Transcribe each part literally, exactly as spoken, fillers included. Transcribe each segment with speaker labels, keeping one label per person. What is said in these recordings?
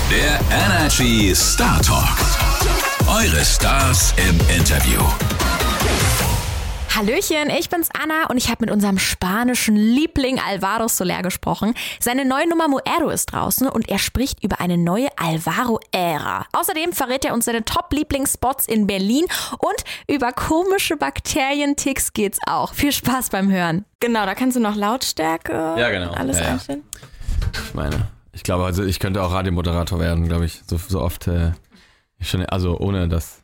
Speaker 1: Der Energy Star Talk. Eure Stars im Interview.
Speaker 2: Hallöchen, ich bin's Anna und ich habe mit unserem spanischen Liebling Alvaro Soler gesprochen. Seine neue Nummer Muero ist draußen und er spricht über eine neue Alvaro-Ära. Außerdem verrät er uns seine Top-Lieblingsspots in Berlin und über komische Bakterienticks geht's auch. Viel Spaß beim Hören. Genau, da kannst du noch Lautstärke,
Speaker 3: ja, genau.
Speaker 2: alles
Speaker 3: ja,
Speaker 2: einstellen.
Speaker 3: Ich meine, ich glaube, also ich könnte auch Radiomoderator werden, glaube ich, so, so oft, äh, schon, also ohne das...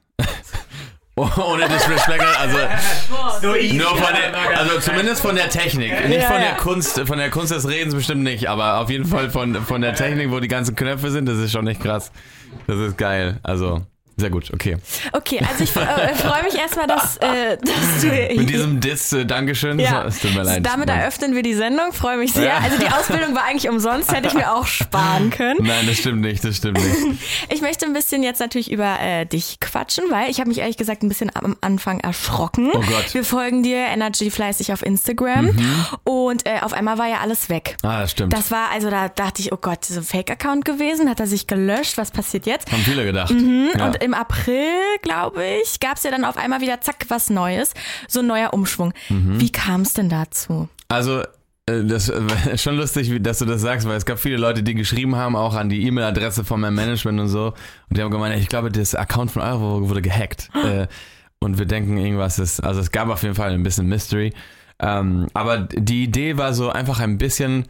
Speaker 3: Ohne Disrespect, also
Speaker 4: so
Speaker 3: nur von der, also zumindest von der Technik, nicht von der Kunst, von der Kunst des Redens bestimmt nicht, aber auf jeden Fall von, von der Technik, wo die ganzen Knöpfe sind, das ist schon echt krass. Das ist geil, also sehr gut, okay.
Speaker 2: Okay, also ich äh, freue mich erstmal, dass, äh, dass du...
Speaker 3: Mit diesem Diss, äh, Dankeschön,
Speaker 2: ja.
Speaker 3: es tut mir leid.
Speaker 2: Damit eröffnen wir die Sendung, freue mich sehr. Ja. Also die Ausbildung war eigentlich umsonst, hätte ich mir auch sparen können.
Speaker 3: Nein, das stimmt nicht, das stimmt nicht.
Speaker 2: Ich möchte ein bisschen jetzt natürlich über äh, dich quatschen, weil ich habe mich ehrlich gesagt ein bisschen am Anfang erschrocken.
Speaker 3: Oh Gott.
Speaker 2: Wir folgen dir Energy fleißig auf Instagram mhm. und äh, auf einmal war ja alles weg.
Speaker 3: Ah, das stimmt.
Speaker 2: Das war, also da dachte ich, oh Gott, das ist ein Fake-Account gewesen, hat er sich gelöscht, was passiert jetzt?
Speaker 3: Haben viele gedacht.
Speaker 2: Mhm.
Speaker 3: Ja.
Speaker 2: Und im April, glaube ich, gab es ja dann auf einmal wieder zack, was Neues, so ein neuer Umschwung. Mhm. Wie kam es denn dazu?
Speaker 3: Also das ist schon lustig, dass du das sagst, weil es gab viele Leute, die geschrieben haben, auch an die E-Mail-Adresse von meinem Management und so. Und die haben gemeint, ich glaube, das Account von Euro wurde gehackt. äh, und wir denken, irgendwas ist, also es gab auf jeden Fall ein bisschen Mystery. Ähm, aber die Idee war so einfach ein bisschen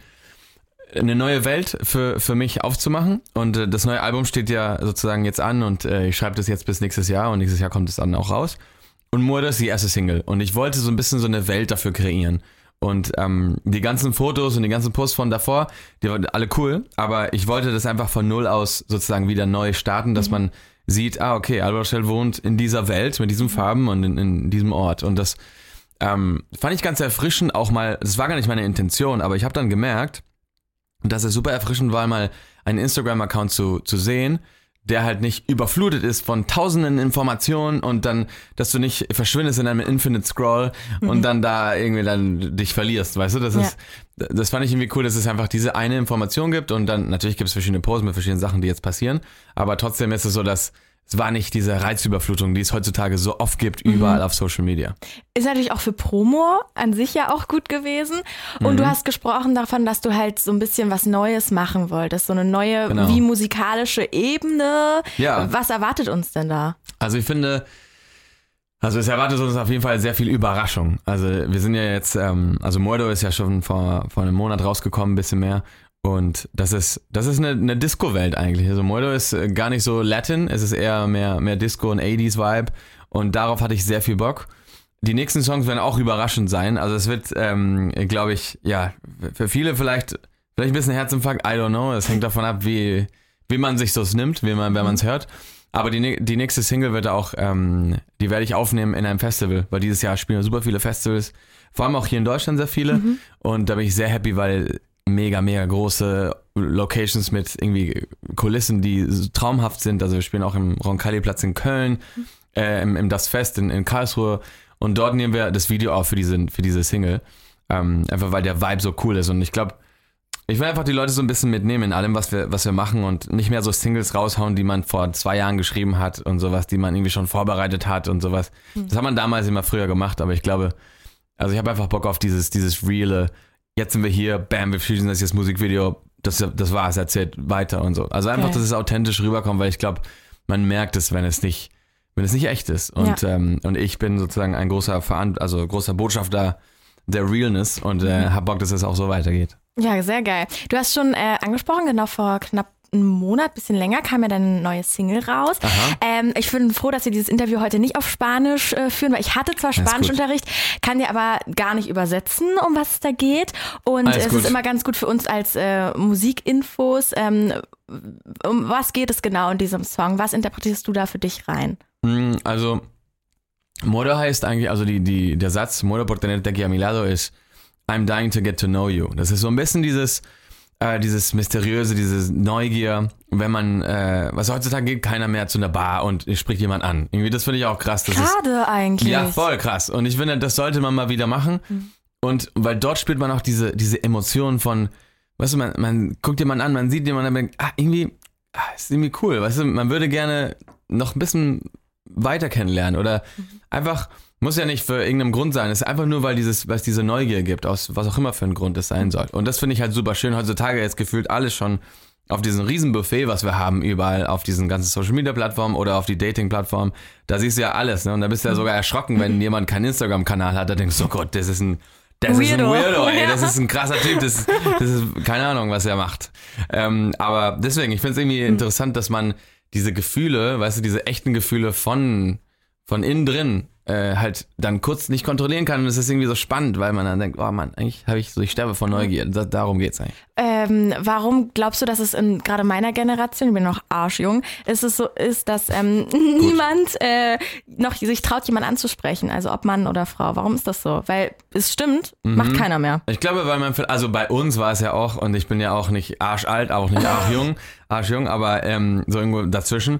Speaker 3: eine neue Welt für, für mich aufzumachen. Und äh, das neue Album steht ja sozusagen jetzt an und äh, ich schreibe das jetzt bis nächstes Jahr und nächstes Jahr kommt es dann auch raus. Und Muero ist die erste Single. Und ich wollte so ein bisschen so eine Welt dafür kreieren. Und ähm, die ganzen Fotos und die ganzen Posts von davor, die waren alle cool, aber ich wollte das einfach von null aus sozusagen wieder neu starten, dass mhm. man sieht, ah okay, Alvaro Soler wohnt in dieser Welt mit diesen Farben und in, in diesem Ort. Und das ähm, fand ich ganz erfrischend, auch mal, das war gar nicht meine Intention, aber ich habe dann gemerkt, dass es super erfrischend war, mal einen Instagram-Account zu, zu sehen, der halt nicht überflutet ist von tausenden Informationen und dann, dass du nicht verschwindest in einem Infinite Scroll mhm. und dann da irgendwie dann dich verlierst, weißt du, das ist, ja. das fand ich irgendwie cool, dass es einfach diese eine Information gibt und dann, natürlich gibt es verschiedene Posts mit verschiedenen Sachen, die jetzt passieren, aber trotzdem ist es so, dass es war nicht diese Reizüberflutung, die es heutzutage so oft gibt, überall mhm. auf Social Media.
Speaker 2: Ist natürlich auch für Promo an sich ja auch gut gewesen. Und mhm. du hast gesprochen davon, dass du halt so ein bisschen was Neues machen wolltest. So eine neue, genau. wie musikalische Ebene.
Speaker 3: Ja.
Speaker 2: Was erwartet uns denn da?
Speaker 3: Also ich finde, also es erwartet uns auf jeden Fall sehr viel Überraschung. Also wir sind ja jetzt, ähm, also Muero ist ja schon vor, vor einem Monat rausgekommen, ein bisschen mehr. Und das ist das ist eine, eine Disco-Welt eigentlich. Also Muero ist gar nicht so Latin, es ist eher mehr, mehr Disco und achtziger-Vibe und darauf hatte ich sehr viel Bock. Die nächsten Songs werden auch überraschend sein. Also es wird, ähm, glaube ich, ja, für viele vielleicht vielleicht ein bisschen Herzinfarkt, I don't know. Es hängt davon ab, wie, wie man sich so nimmt, wie man, wenn man es hört. Aber die, die nächste Single wird auch, ähm, die werde ich aufnehmen in einem Festival, weil dieses Jahr spielen wir super viele Festivals, vor allem auch hier in Deutschland sehr viele. Mhm. Und da bin ich sehr happy, weil mega, mega große Locations mit irgendwie Kulissen, die traumhaft sind. Also wir spielen auch im Roncalli-Platz in Köln, äh, im, im Das Fest in, in Karlsruhe und dort nehmen wir das Video auf für diese, für diese Single. Ähm, einfach weil der Vibe so cool ist und ich glaube, ich will einfach die Leute so ein bisschen mitnehmen in allem, was wir, was wir machen und nicht mehr so Singles raushauen, die man vor zwei Jahren geschrieben hat und sowas, die man irgendwie schon vorbereitet hat und sowas. Mhm. Das hat man damals immer früher gemacht, aber ich glaube, also ich habe einfach Bock auf dieses, dieses reale, jetzt sind wir hier, bam, wir schießen das jetzt Musikvideo, das, das war's, erzählt weiter und so. Also einfach, okay. dass es authentisch rüberkommt, weil ich glaube, man merkt es, wenn es nicht, wenn es nicht echt ist. Und, ja. ähm, und ich bin sozusagen ein großer Veran- also großer Botschafter der Realness und äh, hab Bock, dass es auch so weitergeht.
Speaker 2: Ja, sehr geil. Du hast schon äh, angesprochen, genau vor knapp einen Monat, bisschen länger, kam ja deine neue Single raus. Ähm, ich bin froh, dass wir dieses Interview heute nicht auf Spanisch äh, führen, weil ich hatte zwar Spanischunterricht, kann dir aber gar nicht übersetzen, um was es da geht. Und Alles es gut. ist immer ganz gut für uns als äh, Musikinfos. Ähm, um was geht es genau in diesem Song? Was interpretierst du da für dich rein?
Speaker 3: Also, Muero heißt eigentlich, also die, die, der Satz, Muero por tenerte aquí a mi lado ist I'm dying to get to know you. Das ist so ein bisschen dieses Äh, dieses Mysteriöse, diese Neugier, wenn man, äh, was heutzutage geht, keiner mehr zu einer Bar und spricht jemand an. Irgendwie, das finde ich auch krass. Das
Speaker 2: Schade
Speaker 3: ist,
Speaker 2: eigentlich.
Speaker 3: Ja, voll krass. Und ich finde, das sollte man mal wieder machen. Mhm. Und weil dort spürt man auch diese, diese Emotionen von, weißt du, man, man guckt jemanden an, man sieht jemanden und denkt, ah, irgendwie, ist irgendwie cool, weißt du, man würde gerne noch ein bisschen weiter kennenlernen oder mhm. einfach, muss ja nicht für irgendeinen Grund sein, es ist einfach nur, weil dieses, weil es diese Neugier gibt, aus was auch immer für ein Grund es sein soll. Und das finde ich halt super schön, heutzutage jetzt gefühlt alles schon auf diesem Riesenbuffet, was wir haben, überall auf diesen ganzen Social-Media-Plattformen oder auf die Dating-Plattformen, da siehst du ja alles, ne? Und da bist du ja sogar erschrocken, wenn jemand keinen Instagram-Kanal hat, da denkst du, oh Gott, das ist ein, das Weirdo. ist ein Weirdo, ey, das ist ein krasser Typ, das, das ist keine Ahnung, was er macht. Ähm, aber deswegen, ich finde es irgendwie interessant, dass man diese Gefühle, weißt du, diese echten Gefühle von, von innen drin Äh, halt dann kurz nicht kontrollieren kann und es ist irgendwie so spannend, weil man dann denkt, oh Mann, eigentlich habe ich so, ich sterbe vor Neugier. Da, darum geht's eigentlich.
Speaker 2: Ähm, warum glaubst du, dass es in gerade meiner Generation, ich bin noch arschjung, ist es so ist, dass ähm, niemand äh, noch sich traut, jemanden anzusprechen, also ob Mann oder Frau. Warum ist das so? Weil es stimmt, mhm. macht keiner mehr.
Speaker 3: Ich glaube, weil man, also bei uns war es ja auch, und ich bin ja auch nicht arschalt, auch nicht arschjung, arschjung, aber ähm, so irgendwo dazwischen.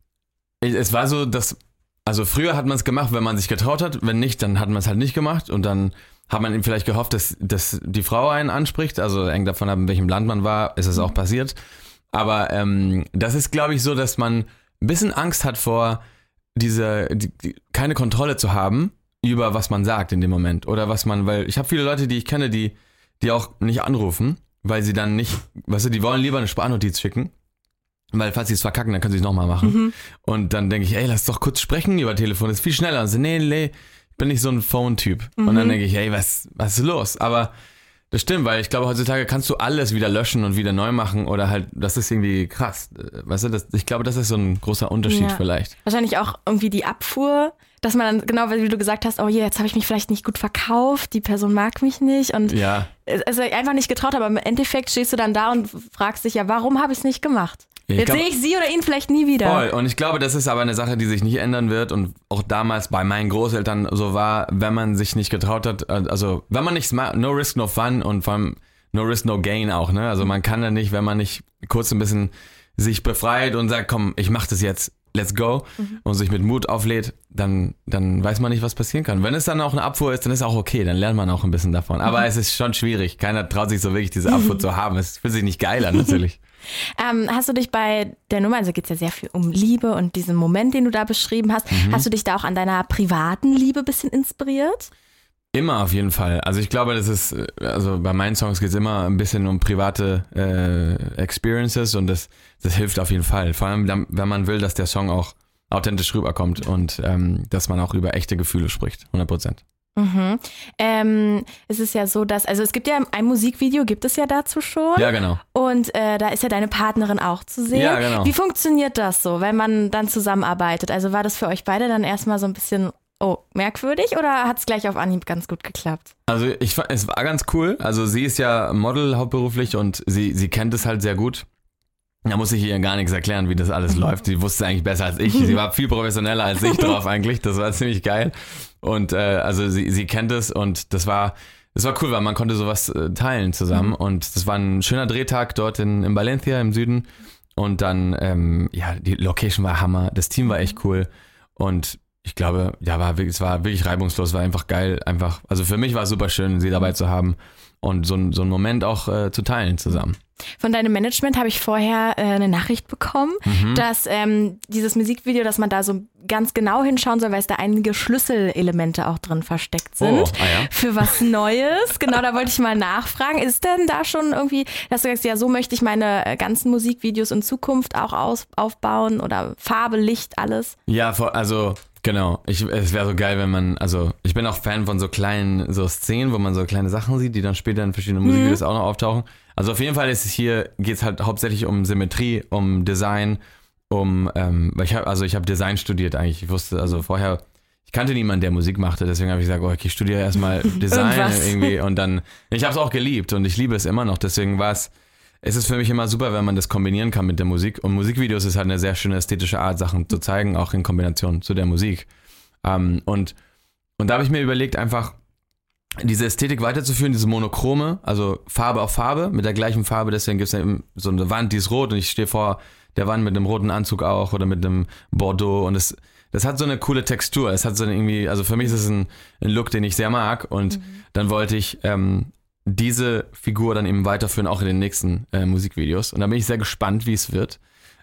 Speaker 3: Ich, es war so, dass Also früher hat man es gemacht, wenn man sich getraut hat, wenn nicht, dann hat man es halt nicht gemacht und dann hat man eben vielleicht gehofft, dass, dass die Frau einen anspricht, also hängt davon ab, in welchem Land man war, ist es auch passiert. Aber ähm, das ist, glaube ich, so, dass man ein bisschen Angst hat vor diese, die, die, keine Kontrolle zu haben über was man sagt in dem Moment oder was man, weil ich habe viele Leute, die ich kenne, die, die auch nicht anrufen, weil sie dann nicht, weißt du, die wollen lieber eine Sprachnotiz schicken. Weil falls sie es verkacken, dann können sie es nochmal machen. Mhm. Und dann denke ich, ey, lass doch kurz sprechen über Telefon, das ist viel schneller. Und so, nee, nee, ich bin nicht so ein Phone-Typ. Mhm. Und dann denke ich, ey, was, was ist los? Aber das stimmt, weil ich glaube, heutzutage kannst du alles wieder löschen und wieder neu machen oder halt, das ist irgendwie krass. Weißt du, das, ich glaube, das ist so ein großer Unterschied ja. vielleicht.
Speaker 2: Wahrscheinlich auch irgendwie die Abfuhr, dass man dann, genau wie du gesagt hast, oh je, jetzt habe ich mich vielleicht nicht gut verkauft, die Person mag mich nicht und
Speaker 3: ja.
Speaker 2: also einfach nicht getraut, aber im Endeffekt stehst du dann da und fragst dich ja, warum habe ich es nicht gemacht? Jetzt glaub, sehe ich sie oder ihn vielleicht nie wieder.
Speaker 3: Voll. Und ich glaube, das ist aber eine Sache, die sich nicht ändern wird und auch damals bei meinen Großeltern so war, wenn man sich nicht getraut hat, also wenn man nicht, no risk, no fun und vor allem no risk, no gain auch, ne? Also man kann ja nicht, wenn man nicht kurz ein bisschen sich befreit und sagt, komm, ich mach das jetzt, let's go mhm. und sich mit Mut auflädt, dann, dann weiß man nicht, was passieren kann. Wenn es dann auch eine Abfuhr ist, dann ist auch okay, dann lernt man auch ein bisschen davon. Aber mhm. es ist schon schwierig. Keiner traut sich so wirklich, diese Abfuhr mhm. zu haben. Es fühlt sich nicht geil an, natürlich.
Speaker 2: Ähm, hast du dich bei der Nummer, also geht es ja sehr viel um Liebe und diesen Moment, den du da beschrieben hast, mhm. hast du dich da auch an deiner privaten Liebe ein bisschen inspiriert?
Speaker 3: Immer auf jeden Fall. Also ich glaube, das ist, also bei meinen Songs geht es immer ein bisschen um private äh, Experiences und das, das hilft auf jeden Fall. Vor allem, wenn man will, dass der Song auch authentisch rüberkommt und ähm, dass man auch über echte Gefühle spricht, hundert Prozent.
Speaker 2: Mhm. Ähm, es ist ja so, dass, also es gibt ja ein Musikvideo, gibt es ja dazu schon.
Speaker 3: Ja, genau.
Speaker 2: Und äh, da ist ja deine Partnerin auch zu sehen.
Speaker 3: Ja, genau.
Speaker 2: Wie funktioniert das so, wenn man dann zusammenarbeitet? Also war das für euch beide dann erstmal so ein bisschen, oh, merkwürdig oder hat es gleich auf Anhieb ganz gut geklappt?
Speaker 3: Also ich fand, es war ganz cool. Also sie ist ja Model hauptberuflich und sie, sie kennt es halt sehr gut. Da muss ich ihr gar nichts erklären, wie das alles läuft. Sie wusste eigentlich besser als ich. Sie war viel professioneller als ich drauf eigentlich. Das war ziemlich geil. Und äh, also sie, sie kennt es und das war, das war cool, weil man konnte sowas äh, teilen zusammen. Und das war ein schöner Drehtag dort in, in Valencia im Süden. Und dann, ähm, ja, die Location war Hammer. Das Team war echt cool. Und ich glaube, ja, war wirklich, es war wirklich reibungslos, war einfach geil. Einfach, also für mich war es super schön, sie dabei zu haben und so, so einen Moment auch äh, zu teilen zusammen.
Speaker 2: Von deinem Management habe ich vorher äh, eine Nachricht bekommen, mhm. dass ähm, dieses Musikvideo, dass man da so ganz genau hinschauen soll, weil es da einige Schlüsselelemente auch drin versteckt sind.
Speaker 3: Oh, ah ja.
Speaker 2: Für was Neues. Genau, da wollte ich mal nachfragen. Ist denn da schon irgendwie, dass du sagst, ja, so möchte ich meine ganzen Musikvideos in Zukunft auch aus, aufbauen oder Farbe, Licht, alles?
Speaker 3: Ja, also genau. Ich, es wäre so geil, wenn man, also ich bin auch Fan von so kleinen so Szenen, wo man so kleine Sachen sieht, die dann später in verschiedenen mhm. Musikvideos auch noch auftauchen. Also auf jeden Fall ist es hier, geht es halt hauptsächlich um Symmetrie, um Design, um, ähm, weil ich habe, also ich habe Design studiert eigentlich. Ich wusste, also vorher, ich kannte niemanden, der Musik machte, deswegen habe ich gesagt, oh, okay, ich studiere erstmal Design irgendwie und dann, ich habe es auch geliebt und ich liebe es immer noch, deswegen war es, es ist für mich immer super, wenn man das kombinieren kann mit der Musik und Musikvideos ist halt eine sehr schöne ästhetische Art, Sachen zu zeigen, auch in Kombination zu der Musik. Ähm, und, und da habe ich mir überlegt, einfach diese Ästhetik weiterzuführen, diese Monochrome, also Farbe auf Farbe, mit der gleichen Farbe, deswegen gibt es ja eben so eine Wand, die ist rot und ich stehe vor der Wand mit einem roten Anzug auch oder mit einem Bordeaux und es, das hat so eine coole Textur, es hat so eine irgendwie, also für mich ist es ein, ein Look, den ich sehr mag und mhm. dann wollte ich ähm, diese Figur dann eben weiterführen, auch in den nächsten äh, Musikvideos und da bin ich sehr gespannt, wie es wird.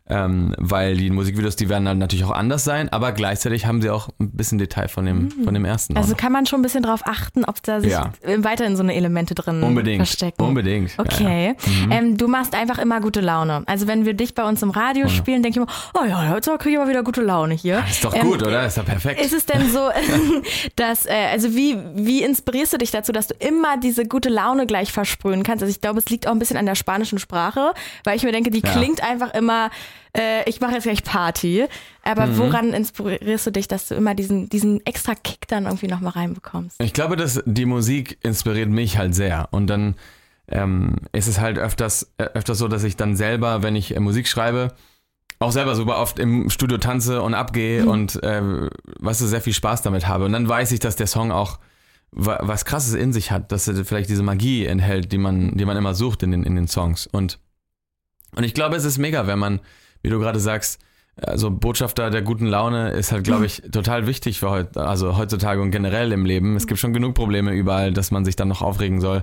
Speaker 3: ähm, weil die Musikvideos, die werden dann natürlich auch anders sein, aber gleichzeitig haben sie auch ein bisschen Detail von dem, mhm. von dem ersten.
Speaker 2: Also kann man schon ein bisschen drauf achten, ob da sich ja. weiterhin so eine Elemente drin
Speaker 3: unbedingt,
Speaker 2: verstecken.
Speaker 3: Unbedingt.
Speaker 2: Okay.
Speaker 3: Ja, ja. Mhm.
Speaker 2: Ähm, du machst einfach immer gute Laune. Also wenn wir dich bei uns im Radio ja. spielen, denke ich immer, oh ja, heute kriege ich aber wieder gute Laune hier.
Speaker 3: Das ist doch gut, ähm, oder? Ist doch perfekt.
Speaker 2: Ist es denn so, dass, äh, also wie, wie inspirierst du dich dazu, dass du immer diese gute Laune gleich versprühen kannst? Also ich glaube, es liegt auch ein bisschen an der spanischen Sprache, weil ich mir denke, die ja. klingt einfach immer, äh, ich mache jetzt gleich Party. Aber mhm. woran inspirierst du dich, dass du immer diesen, diesen extra Kick dann irgendwie nochmal reinbekommst?
Speaker 3: Ich glaube, dass die Musik inspiriert mich halt sehr. Und dann ähm, ist es halt öfters, äh, öfters so, dass ich dann selber, wenn ich äh, Musik schreibe, auch selber super oft im Studio tanze und abgehe mhm. und äh, weißt du, sehr viel Spaß damit habe. Und dann weiß ich, dass der Song auch was Krasses in sich hat, dass er vielleicht diese Magie enthält, die man, die man immer sucht in den, in den Songs. Und, und ich glaube, es ist mega, wenn man, wie du gerade sagst, also Botschafter der guten Laune ist halt, glaube ich, total wichtig für heute, also heutzutage und generell im Leben. Es gibt schon genug Probleme überall, dass man sich dann noch aufregen soll.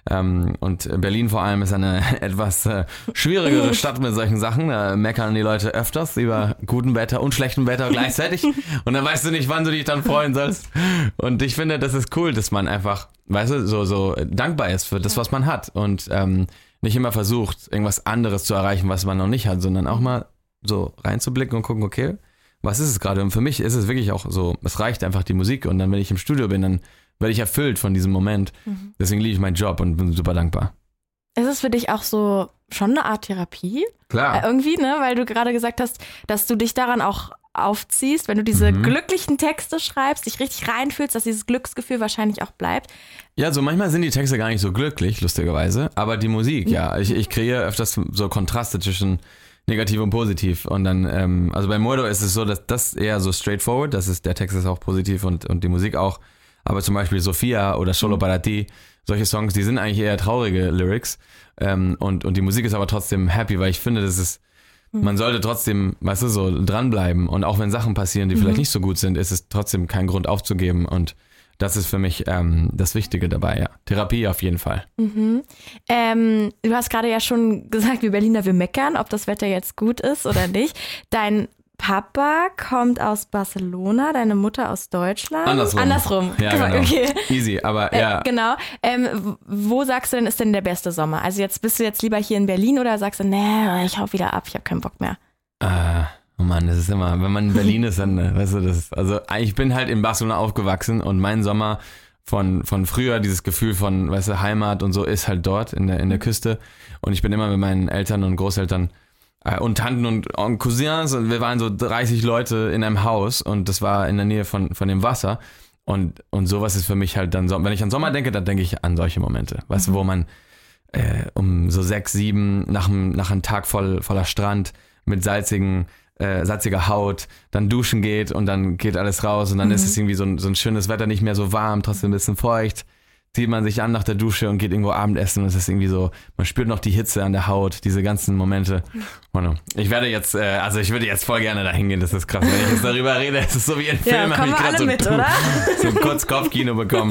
Speaker 3: Und Berlin vor allem ist eine etwas äh, schwierigere Stadt mit solchen Sachen. Da meckern die Leute öfters über gutem Wetter und schlechtem Wetter gleichzeitig. Und dann weißt du nicht, wann du dich dann freuen sollst. Und ich finde, das ist cool, dass man einfach, weißt du, so, so dankbar ist für das, was man hat. Und ähm, nicht immer versucht, irgendwas anderes zu erreichen, was man noch nicht hat, sondern auch mal so reinzublicken und gucken, okay, was ist es gerade? Und für mich ist es wirklich auch so, es reicht einfach die Musik. Und dann, wenn ich im Studio bin, dann werde ich erfüllt von diesem Moment. Mhm. Deswegen liebe ich meinen Job und bin super dankbar.
Speaker 2: Ist es für dich auch so schon eine Art Therapie?
Speaker 3: Klar.
Speaker 2: Äh, irgendwie, ne? Weil du gerade gesagt hast, dass du dich daran auch aufziehst, wenn du diese mhm. glücklichen Texte schreibst, dich richtig reinfühlst, dass dieses Glücksgefühl wahrscheinlich auch bleibt.
Speaker 3: Ja, so manchmal sind die Texte gar nicht so glücklich, lustigerweise, aber die Musik, ja. Ich, ich kreiere öfters so Kontraste zwischen negativ und positiv. Und dann, ähm, also bei Moido ist es so, dass das eher so straightforward, das ist, der Text ist auch positiv und, und die Musik auch. Aber zum Beispiel Sophia oder Solo para ti, solche Songs, die sind eigentlich eher traurige Lyrics. Ähm, und, und die Musik ist aber trotzdem happy, weil ich finde, das ist, man sollte trotzdem, weißt du, so dranbleiben. Und auch wenn Sachen passieren, die mhm. vielleicht nicht so gut sind, ist es trotzdem kein Grund aufzugeben. Und das ist für mich ähm, das Wichtige dabei, ja. Therapie auf jeden Fall.
Speaker 2: Mhm. Ähm, du hast gerade ja schon gesagt, wir Berliner, wir meckern, ob das Wetter jetzt gut ist oder nicht. Dein Papa kommt aus Barcelona, deine Mutter aus Deutschland.
Speaker 3: Andersrum.
Speaker 2: Andersrum.
Speaker 3: Ja, genau.
Speaker 2: Okay.
Speaker 3: Easy, aber ja.
Speaker 2: Äh, genau. Ähm, wo sagst du denn, ist denn der beste Sommer? Also jetzt bist du jetzt lieber hier in Berlin oder sagst du, nee, ich hau wieder ab, ich habe keinen Bock mehr?
Speaker 3: Äh, oh Mann, das ist immer, wenn man in Berlin ist, dann, weißt du, das ist, also ich bin halt in Barcelona aufgewachsen und mein Sommer von, von früher, dieses Gefühl von, weißt du, Heimat und so ist halt dort in der, in der Küste und ich bin immer mit meinen Eltern und Großeltern und Tanten und, und Cousins und wir waren so dreißig Leute in einem Haus und das war in der Nähe von, von dem Wasser und, und sowas ist für mich halt dann, so, wenn ich an Sommer denke, dann denke ich an solche Momente, weißt du, wo man äh, um so sechs, sieben nach einem, nach einem Tag voll, voller Strand mit salzigen, äh, salziger Haut, dann duschen geht und dann geht alles raus und dann mhm. ist es irgendwie so ein, so ein schönes Wetter, nicht mehr so warm, trotzdem ein bisschen feucht. Zieht man sich an nach der Dusche und geht irgendwo Abendessen und es ist irgendwie so, man spürt noch die Hitze an der Haut, diese ganzen Momente. Ich werde jetzt, äh, also ich würde jetzt voll gerne dahin gehen, das ist krass, wenn ich jetzt darüber rede, es ist so wie ein Film,
Speaker 2: ja,
Speaker 3: habe ich gerade so,
Speaker 2: mit, oder?
Speaker 3: so kurz Kopfkino bekommen.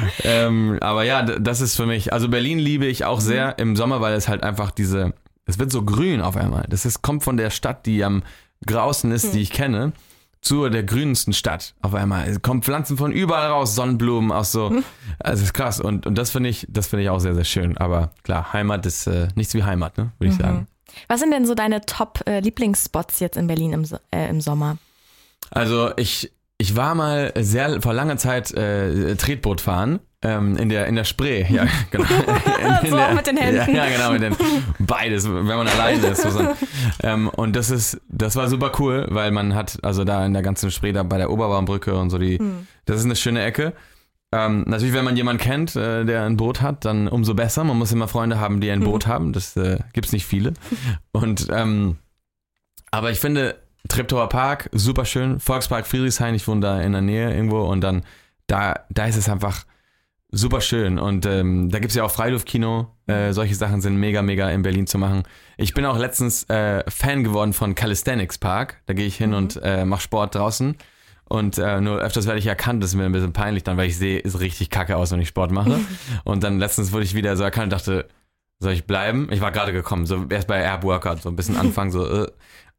Speaker 3: ähm, aber ja, das ist für mich, also Berlin liebe ich auch sehr mhm. im Sommer, weil es halt einfach diese, es wird so grün auf einmal. Das ist, kommt von der Stadt, die am grausten ist, mhm. die ich kenne, zu der grünsten Stadt auf einmal. Es kommen Pflanzen von überall raus, Sonnenblumen, auch so. Also das ist krass. Und, und das finde ich, das finde ich auch sehr, sehr schön. Aber klar, Heimat ist äh, nichts wie Heimat, ne? Würde ich mhm. sagen.
Speaker 2: Was sind denn so deine Top-Lieblingsspots jetzt in Berlin im, äh, im Sommer?
Speaker 3: Also ich, ich war mal sehr vor langer Zeit äh, Tretboot fahren. Ähm, in der in der Spree, ja, genau. In, in
Speaker 2: so
Speaker 3: der,
Speaker 2: auch mit den Händen.
Speaker 3: Ja, ja, genau, mit den beides, wenn man alleine ist. So. ähm, und das ist, das war super cool, weil man hat, also da in der ganzen Spree, da bei der Oberbaumbrücke und so, die, hm. das ist eine schöne Ecke. Ähm, natürlich, wenn man jemanden kennt, äh, der ein Boot hat, dann umso besser. Man muss immer Freunde haben, die ein hm. Boot haben. Das äh, gibt's nicht viele. Und ähm, aber ich finde Treptower Park super schön, Volkspark Friedrichshain, ich wohne da in der Nähe irgendwo und dann da, da ist es einfach super schön und ähm, da gibt es ja auch Freiluftkino, äh, solche Sachen sind mega, mega in Berlin zu machen. Ich bin auch letztens äh, Fan geworden von Calisthenics Park, da gehe ich hin mhm. und äh, mache Sport draußen und äh, nur öfters werde ich erkannt, das ist mir ein bisschen peinlich dann, weil ich sehe, ist richtig kacke aus, wenn ich Sport mache und dann letztens wurde ich wieder so erkannt und dachte, soll ich bleiben? Ich war gerade gekommen, so erst bei Air Workout, so ein bisschen anfangen, so äh,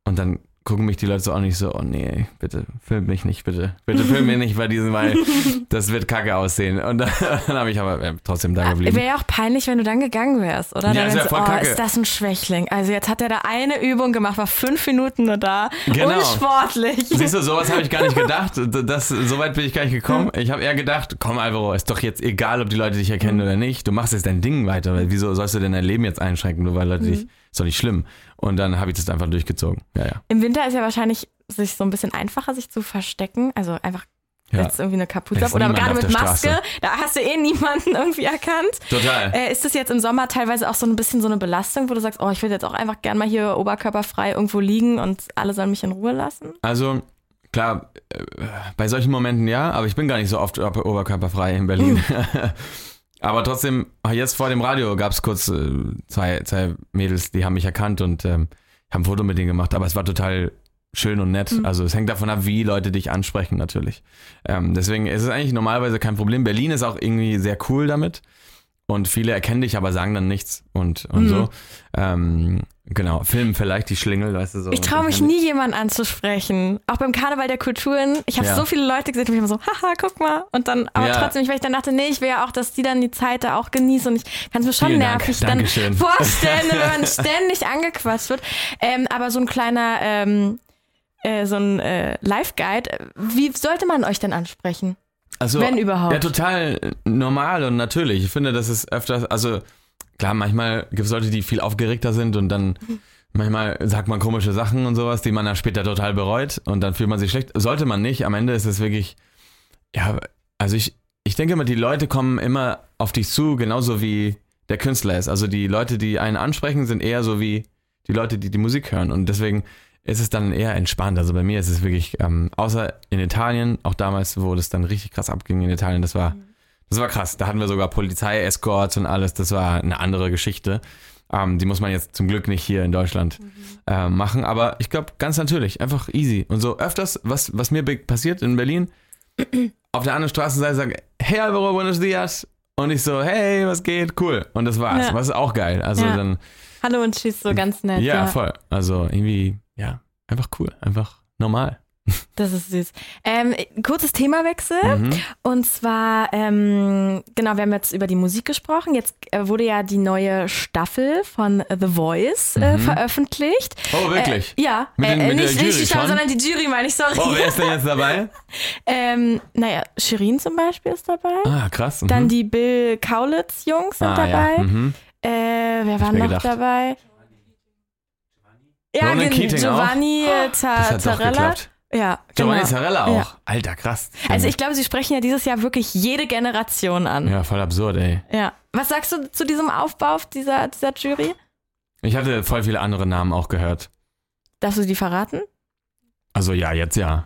Speaker 3: und dann gucken mich die Leute so auch nicht so, oh nee, bitte, film mich nicht, bitte. Bitte film mich nicht bei diesem, weil das wird kacke aussehen. Und dann, dann habe ich aber trotzdem da geblieben.
Speaker 2: Wäre ja auch peinlich, wenn du dann gegangen wärst, oder?
Speaker 3: Ja,
Speaker 2: dann
Speaker 3: wär
Speaker 2: so,
Speaker 3: voll
Speaker 2: oh,
Speaker 3: kacke.
Speaker 2: ist das ein Schwächling? Also jetzt hat er da eine Übung gemacht, war fünf Minuten nur da.
Speaker 3: Genau.
Speaker 2: Unsportlich.
Speaker 3: Siehst du, sowas habe ich gar nicht gedacht. Das, so weit bin ich gar nicht gekommen. Ich habe eher gedacht, komm Alvaro, ist doch jetzt egal, ob die Leute dich erkennen oder nicht. Du machst jetzt dein Ding weiter. Weil wieso sollst du denn dein Leben jetzt einschränken, nur weil Leute dich, ist doch nicht schlimm. Und dann habe ich das einfach durchgezogen. Ja, ja.
Speaker 2: Im Winter ist ja wahrscheinlich sich so ein bisschen einfacher, sich zu verstecken. Also einfach
Speaker 3: Ja.
Speaker 2: jetzt irgendwie eine Kapuze
Speaker 3: Ist
Speaker 2: ab. Oder
Speaker 3: niemand
Speaker 2: gerade
Speaker 3: auf
Speaker 2: mit
Speaker 3: der
Speaker 2: Maske,
Speaker 3: Straße.
Speaker 2: da hast du eh niemanden irgendwie erkannt.
Speaker 3: Total.
Speaker 2: Äh, ist das jetzt im Sommer teilweise auch so ein bisschen so eine Belastung, wo du sagst, oh, ich will jetzt auch einfach gern mal hier oberkörperfrei irgendwo liegen und alle sollen mich in Ruhe lassen?
Speaker 3: Also, klar, äh, bei solchen Momenten ja, aber ich bin gar nicht so oft ober- oberkörperfrei in Berlin. Aber trotzdem, jetzt vor dem Radio gab es kurz äh, zwei, zwei Mädels, die haben mich erkannt und ähm, haben ein Foto mit denen gemacht, aber es war total schön und nett. Mhm. Also es hängt davon ab, wie Leute dich ansprechen natürlich. Ähm, deswegen ist es eigentlich normalerweise kein Problem. Berlin ist auch irgendwie sehr cool damit und viele erkennen dich, aber sagen dann nichts und, und mhm. so. Ähm, genau, filmen vielleicht die Schlingel, weißt du so.
Speaker 2: Ich traue mich nie, jemanden anzusprechen. Auch beim Karneval der Kulturen. Ich habe
Speaker 3: Ja.
Speaker 2: so viele Leute gesehen, die mich immer so, haha, guck mal. Und dann, aber
Speaker 3: Ja.
Speaker 2: trotzdem, weil ich dann dachte, nee, ich will ja auch, dass die dann die Zeit da auch genießen. Und ich kann es mir schon
Speaker 3: Vielen Dank.
Speaker 2: nervig dann
Speaker 3: Dankeschön.
Speaker 2: vorstellen, wenn man ständig angequatscht wird. Ähm, aber so ein kleiner, ähm, äh, so ein äh, Live-Guide, wie sollte man euch denn ansprechen?
Speaker 3: Also,
Speaker 2: Wenn überhaupt.
Speaker 3: Ja, total normal und natürlich. Ich finde, das ist öfters, also klar, manchmal gibt es Leute, die viel aufgeregter sind und dann manchmal sagt man komische Sachen und sowas, die man dann später total bereut und dann fühlt man sich schlecht. Sollte man nicht. Am Ende ist es wirklich, ja, also ich, ich denke immer, die Leute kommen immer auf dich zu, genauso wie der Künstler ist. Also die Leute, die einen ansprechen, sind eher so wie die Leute, die die Musik hören und deswegen ist es dann eher entspannt. Also bei mir ist es wirklich, ähm, außer in Italien, auch damals, wo das dann richtig krass abging in Italien, das war, das war krass. Da hatten wir sogar Polizei-Escorts und alles, das war eine andere Geschichte. Ähm, die muss man jetzt zum Glück nicht hier in Deutschland mhm. äh, machen, aber ich glaube, ganz natürlich, einfach easy. Und so öfters, was, was mir be- passiert in Berlin, auf der anderen Straßenseite sagen, hey Alvaro, buenos dias. Und ich so, hey, was geht? Cool. Und das war's.
Speaker 2: Ja.
Speaker 3: Was ist auch geil. Also
Speaker 2: Ja.
Speaker 3: dann.
Speaker 2: Hallo und tschüss, so ganz nett.
Speaker 3: Ja,
Speaker 2: Ja,
Speaker 3: voll. Also irgendwie, ja, einfach cool. Einfach normal.
Speaker 2: Das ist süß. Ähm, kurzes Themawechsel.
Speaker 3: Mhm.
Speaker 2: Und zwar, ähm, genau, wir haben jetzt über die Musik gesprochen. Jetzt äh, wurde ja die neue Staffel von The Voice äh,
Speaker 3: Mhm.
Speaker 2: veröffentlicht.
Speaker 3: Oh, wirklich?
Speaker 2: Äh, ja,
Speaker 3: Mit den-
Speaker 2: äh,
Speaker 3: mit der
Speaker 2: nicht,
Speaker 3: Jury
Speaker 2: nicht die Staffel,
Speaker 3: schon?
Speaker 2: sondern die Jury, meine ich, sorry.
Speaker 3: Oh, wer ist denn jetzt dabei?
Speaker 2: ähm, naja, Shirin zum Beispiel ist dabei.
Speaker 3: Ah, krass. Mhm.
Speaker 2: Dann die Bill Kaulitz-Jungs sind
Speaker 3: ah,
Speaker 2: dabei.
Speaker 3: Ja. Mhm.
Speaker 2: Äh, wer war
Speaker 3: mir
Speaker 2: noch
Speaker 3: gedacht.
Speaker 2: dabei? Ja,
Speaker 3: Ronan
Speaker 2: gen-
Speaker 3: Keating
Speaker 2: Giovanni äh,
Speaker 3: Das
Speaker 2: Za-
Speaker 3: hat doch
Speaker 2: Zarella.
Speaker 3: geklappt.
Speaker 2: Ja,
Speaker 3: Giovanni
Speaker 2: genau.
Speaker 3: Zarella auch.
Speaker 2: Ja.
Speaker 3: Alter, krass.
Speaker 2: Also ich glaube, sie sprechen ja dieses Jahr wirklich jede Generation an.
Speaker 3: Ja, voll absurd, ey.
Speaker 2: Ja. Was sagst du zu diesem Aufbau dieser, dieser Jury?
Speaker 3: Ich hatte voll viele andere Namen auch gehört.
Speaker 2: Darfst du die verraten?
Speaker 3: Also ja, jetzt ja.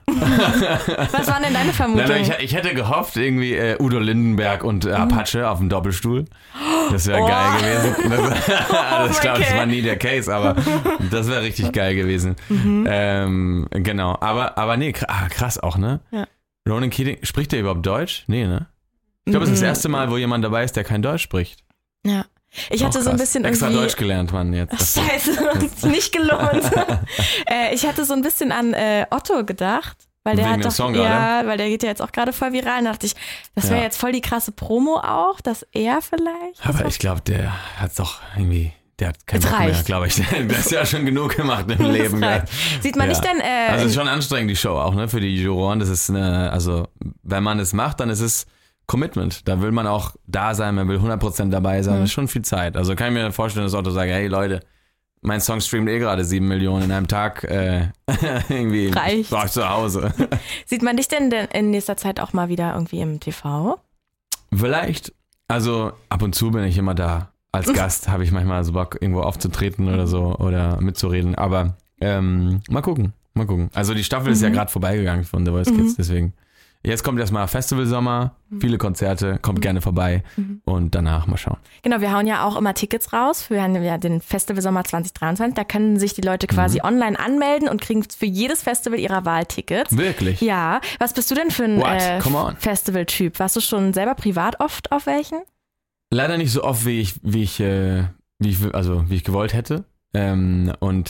Speaker 2: Was waren denn deine
Speaker 3: Nein,
Speaker 2: Vermutungen?
Speaker 3: nein, ich, ich hätte gehofft, irgendwie äh, Udo Lindenberg und äh, Apache auf dem Doppelstuhl. Das wäre
Speaker 2: Oh.
Speaker 3: geil gewesen. Das, das glaube ich,
Speaker 2: Okay.
Speaker 3: war nie der Case, aber das wäre richtig geil gewesen.
Speaker 2: Mhm.
Speaker 3: Ähm, genau, aber, aber nee, kr- ah, krass auch, ne?
Speaker 2: Ja.
Speaker 3: Ronan Keating, spricht der überhaupt Deutsch? Nee, ne? Ich glaube, es ist das erste Mal, wo jemand dabei ist, der kein Deutsch spricht.
Speaker 2: Ja. Ich hatte
Speaker 3: Auch
Speaker 2: so ein
Speaker 3: krass.
Speaker 2: bisschen
Speaker 3: Extra
Speaker 2: irgendwie...
Speaker 3: Deutsch gelernt, Mann, jetzt.
Speaker 2: Ach, scheiße, nicht gelohnt. äh, ich hatte so ein bisschen an äh, Otto gedacht. Weil der
Speaker 3: Wegen
Speaker 2: hat
Speaker 3: dem
Speaker 2: doch,
Speaker 3: Song
Speaker 2: ja,
Speaker 3: gerade?
Speaker 2: weil der geht ja jetzt auch gerade voll viral. Da dachte ich, das wäre
Speaker 3: Ja.
Speaker 2: jetzt voll die krasse Promo auch, dass er vielleicht.
Speaker 3: Aber ich glaube, der hat doch irgendwie, der hat keinen
Speaker 2: Es
Speaker 3: Bock mehr,
Speaker 2: reicht.
Speaker 3: glaube ich. Der ist ja schon genug gemacht im Leben.
Speaker 2: Das
Speaker 3: gell?
Speaker 2: reicht. Sieht man
Speaker 3: Ja.
Speaker 2: nicht denn. Äh,
Speaker 3: Also es ist schon anstrengend, die Show auch, ne, für die Juroren. Das ist eine, also wenn man es macht, dann ist es Commitment. Da will man auch da sein, man will hundert Prozent dabei sein.
Speaker 2: Mhm.
Speaker 3: Das ist schon viel Zeit. Also kann ich mir vorstellen, dass Otto sagt, hey Leute, mein Song streamt eh gerade sieben Millionen in einem Tag. Äh, irgendwie
Speaker 2: Reicht.
Speaker 3: war ich zu Hause.
Speaker 2: Sieht man dich denn denn in nächster Zeit auch mal wieder irgendwie im T V?
Speaker 3: Vielleicht. Also ab und zu bin ich immer da. Als Gast habe ich manchmal so Bock, irgendwo aufzutreten oder so oder mitzureden. Aber ähm, mal gucken, mal gucken. Also die Staffel ist ja gerade vorbeigegangen von The Voice Kids, deswegen. Jetzt kommt erstmal Festivalsommer, viele Konzerte, kommt gerne vorbei und danach mal schauen.
Speaker 2: Genau, wir hauen ja auch immer Tickets raus für ja den Festival Sommer zwanzig dreiundzwanzig. Da können sich die Leute quasi
Speaker 3: Mhm.
Speaker 2: online anmelden und kriegen für jedes Festival ihrer Wahl Tickets.
Speaker 3: Wirklich?
Speaker 2: Ja, was bist du denn für ein
Speaker 3: What?
Speaker 2: äh,
Speaker 3: Come on.
Speaker 2: Festivaltyp? Warst du schon selber privat oft auf welchen?
Speaker 3: Leider nicht so oft, wie ich, wie ich, äh, wie ich, also wie ich gewollt hätte. Ähm, und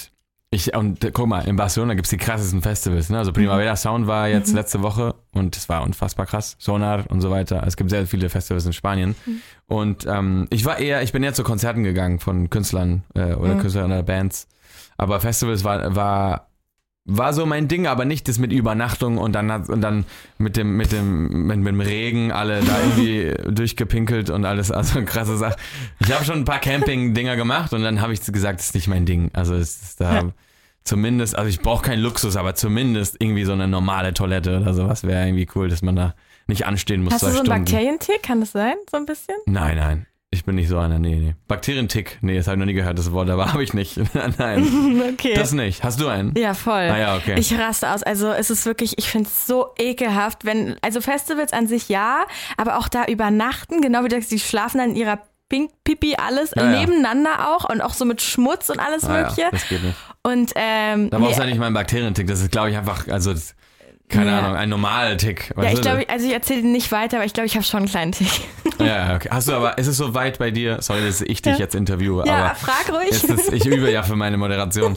Speaker 3: Ich, und guck mal, in Barcelona gibt es die krassesten Festivals. Ne? Also Primavera Sound war jetzt mhm. letzte Woche und es war unfassbar krass. Sonar und so weiter. Es gibt sehr viele Festivals in Spanien. Mhm. Und ähm, ich war eher, ich bin eher zu Konzerten gegangen von Künstlern äh, oder mhm. Künstlern oder Bands. Aber Festivals war, war, war so mein Ding, aber nicht das mit Übernachtung und dann hat, und dann mit dem, mit dem, mit, mit dem Regen alle da irgendwie durchgepinkelt und alles, also krasse Sache. Ich habe schon ein paar Camping-Dinger gemacht und dann habe ich gesagt, das ist nicht mein Ding. Also es ist da ja. zumindest, also ich brauche keinen Luxus, aber zumindest irgendwie so eine normale Toilette oder sowas wäre irgendwie cool, dass man da nicht anstehen muss.
Speaker 2: Hast du so einen Bakterientick? Kann das sein, so ein bisschen?
Speaker 3: Nein, nein. Ich bin nicht so einer, nee, nee. Bakterientick, nee, das habe ich noch nie gehört, das Wort, aber habe ich nicht. Nein,
Speaker 2: okay.
Speaker 3: Das nicht. Hast du einen?
Speaker 2: Ja, voll.
Speaker 3: Ah, ja, okay.
Speaker 2: Ich raste aus, also es ist wirklich, ich finde es so ekelhaft, wenn, also Festivals an sich ja, aber auch da übernachten, genau wie du sagst, die schlafen dann in ihrer Pink Pipi, alles
Speaker 3: ja,
Speaker 2: nebeneinander
Speaker 3: ja.
Speaker 2: auch und auch so mit Schmutz und alles
Speaker 3: ah,
Speaker 2: mögliche.
Speaker 3: Ja, das geht nicht.
Speaker 2: Und, ähm,
Speaker 3: da brauchst du nee, ja nicht mal einen Bakterientick, das ist, glaube ich, einfach, also das, keine ja. Ahnung, ein normaler Tick.
Speaker 2: Ja, ich glaube, also ich erzähle nicht weiter, aber ich glaube, ich habe schon einen kleinen Tick.
Speaker 3: Ja, okay. Hast du aber, ist es so weit bei dir, sorry, dass ich dich ja. jetzt interviewe,
Speaker 2: ja,
Speaker 3: aber
Speaker 2: frag ruhig.
Speaker 3: Ist es, ich übe ja für meine Moderation.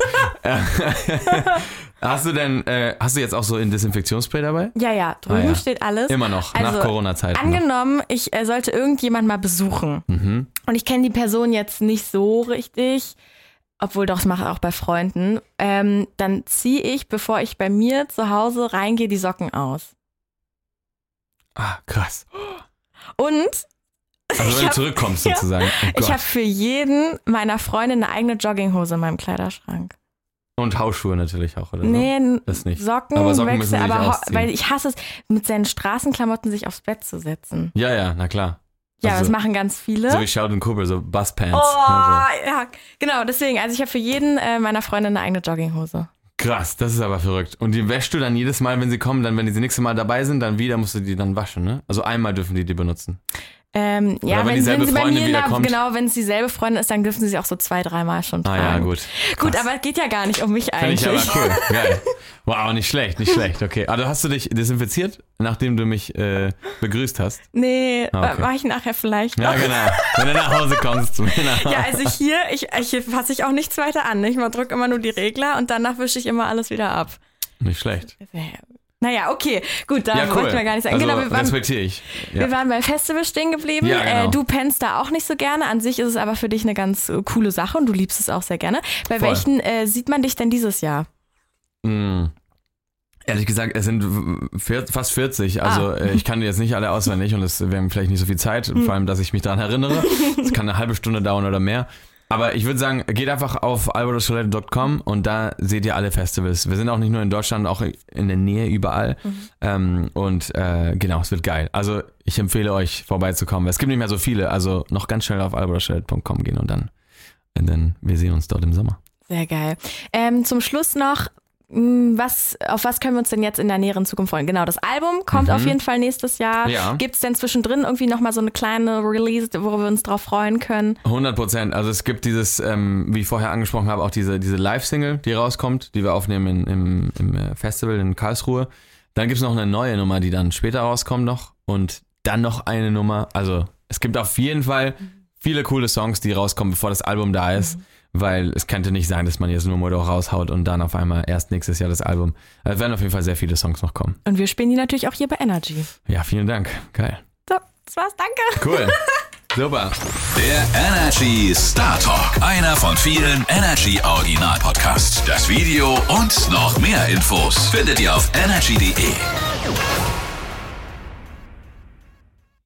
Speaker 3: Hast du denn, äh, hast du jetzt auch so ein Desinfektionsspray dabei?
Speaker 2: Ja, ja, drüben
Speaker 3: ah, ja.
Speaker 2: steht alles.
Speaker 3: Immer noch,
Speaker 2: also,
Speaker 3: nach Corona-Zeiten.
Speaker 2: Angenommen, noch. ich äh, sollte irgendjemand mal besuchen
Speaker 3: mhm.
Speaker 2: und ich kenne die Person jetzt nicht so richtig, obwohl doch, das mache ich auch bei Freunden, ähm, dann ziehe ich, bevor ich bei mir zu Hause reingehe, die Socken aus.
Speaker 3: Ah, krass.
Speaker 2: Und
Speaker 3: also wenn du
Speaker 2: hab,
Speaker 3: zurückkommst
Speaker 2: ja,
Speaker 3: sozusagen. Oh
Speaker 2: ich habe für jeden meiner Freunde eine eigene Jogginghose in meinem Kleiderschrank.
Speaker 3: Und Hausschuhe natürlich auch, oder so?
Speaker 2: Nee,
Speaker 3: das nicht.
Speaker 2: Socken,
Speaker 3: aber Socken
Speaker 2: Wechsel,
Speaker 3: müssen
Speaker 2: aber
Speaker 3: ausziehen.
Speaker 2: Weil ich hasse es, mit seinen Straßenklamotten sich aufs Bett zu setzen.
Speaker 3: Ja, ja, na klar.
Speaker 2: Ja,
Speaker 3: also,
Speaker 2: das machen ganz viele.
Speaker 3: So wie Sheldon Cooper, so Busspants.
Speaker 2: Oh,
Speaker 3: also.
Speaker 2: ja, genau, deswegen. Also ich habe für jeden äh, meiner Freunde eine eigene Jogginghose.
Speaker 3: Krass, das ist aber verrückt. Und die wäschst du dann jedes Mal, wenn sie kommen, dann, wenn die das nächste Mal dabei sind, dann wieder musst du die dann waschen, ne? Also einmal dürfen die die benutzen.
Speaker 2: Ähm, ja,
Speaker 3: wenn,
Speaker 2: wenn,
Speaker 3: dieselbe
Speaker 2: wenn sie bei
Speaker 3: Freundin
Speaker 2: mir,
Speaker 3: wieder
Speaker 2: na,
Speaker 3: kommt.
Speaker 2: genau, wenn es dieselbe Freundin ist, dann dürfen sie sie auch so zwei, dreimal schon tragen.
Speaker 3: Ah ja, gut.
Speaker 2: Gut,
Speaker 3: Krass.
Speaker 2: aber es geht ja gar nicht um mich
Speaker 3: Finde
Speaker 2: eigentlich.
Speaker 3: ich aber cool, geil. Wow, nicht schlecht, nicht schlecht, okay. Also hast du dich desinfiziert, nachdem du mich äh, begrüßt hast?
Speaker 2: Nee,
Speaker 3: ah, okay.
Speaker 2: mache ich nachher vielleicht noch.
Speaker 3: Ja, genau. Wenn du nach Hause kommst.
Speaker 2: Ja, also hier, ich, hier fasse ich auch nichts weiter an. Ich drücke immer nur die Regler und danach wische ich immer alles wieder ab.
Speaker 3: Nicht schlecht.
Speaker 2: Naja, okay, gut, da
Speaker 3: ja, cool.
Speaker 2: wollten wir gar nicht sagen.
Speaker 3: Also,
Speaker 2: genau, wir waren,
Speaker 3: respektiere ich. Ja.
Speaker 2: Wir waren beim Festival stehen geblieben.
Speaker 3: Ja, genau.
Speaker 2: äh, du pennst da auch nicht so gerne. An sich ist es aber für dich eine ganz äh, coole Sache und du liebst es auch sehr gerne. Bei
Speaker 3: Voll.
Speaker 2: welchen äh, sieht man dich denn dieses Jahr?
Speaker 3: Mm. Ehrlich gesagt, es sind vier, fast vierzig. Also
Speaker 2: ah.
Speaker 3: äh, ich kann die jetzt nicht alle auswendig und es wäre vielleicht nicht so viel Zeit.
Speaker 2: Hm.
Speaker 3: Vor allem, dass ich mich daran erinnere. Es kann eine halbe Stunde dauern oder mehr. Aber ich würde sagen, geht einfach auf alvaro soler punkt com und da seht ihr alle Festivals. Wir sind auch nicht nur in Deutschland, auch in der Nähe überall. Mhm. Ähm, und äh, genau, es wird geil. Also ich empfehle euch vorbeizukommen. Es gibt nicht mehr so viele, also noch ganz schnell auf alvaro soler punkt com gehen und dann, und dann wir sehen uns dort im Sommer.
Speaker 2: Sehr geil. Ähm, zum Schluss noch, was, auf was können wir uns denn jetzt in der näheren Zukunft freuen? Genau, das Album kommt mhm. auf jeden Fall nächstes Jahr.
Speaker 3: Ja.
Speaker 2: Gibt es denn zwischendrin irgendwie nochmal so eine kleine Release, wo wir uns drauf freuen können?
Speaker 3: hundert Prozent. Also es gibt dieses, ähm, wie ich vorher angesprochen habe, auch diese, diese Live-Single, die rauskommt, die wir aufnehmen in, im, im Festival in Karlsruhe. Dann gibt es noch eine neue Nummer, die dann später rauskommt noch. Und dann noch eine Nummer. Also es gibt auf jeden Fall viele coole Songs, die rauskommen, bevor das Album da ist. Mhm. Weil es könnte nicht sein, dass man jetzt nur Modo raushaut und dann auf einmal erst nächstes Jahr das Album. Es werden auf jeden Fall sehr viele Songs noch kommen.
Speaker 2: Und wir spielen die natürlich auch hier bei Energy.
Speaker 3: Ja, vielen Dank. Geil.
Speaker 2: So, das war's. Danke.
Speaker 3: Cool. Super.
Speaker 1: Der Energy Star Talk. Einer von vielen Energy Original Podcasts. Das Video und noch mehr Infos findet ihr auf energy punkt de.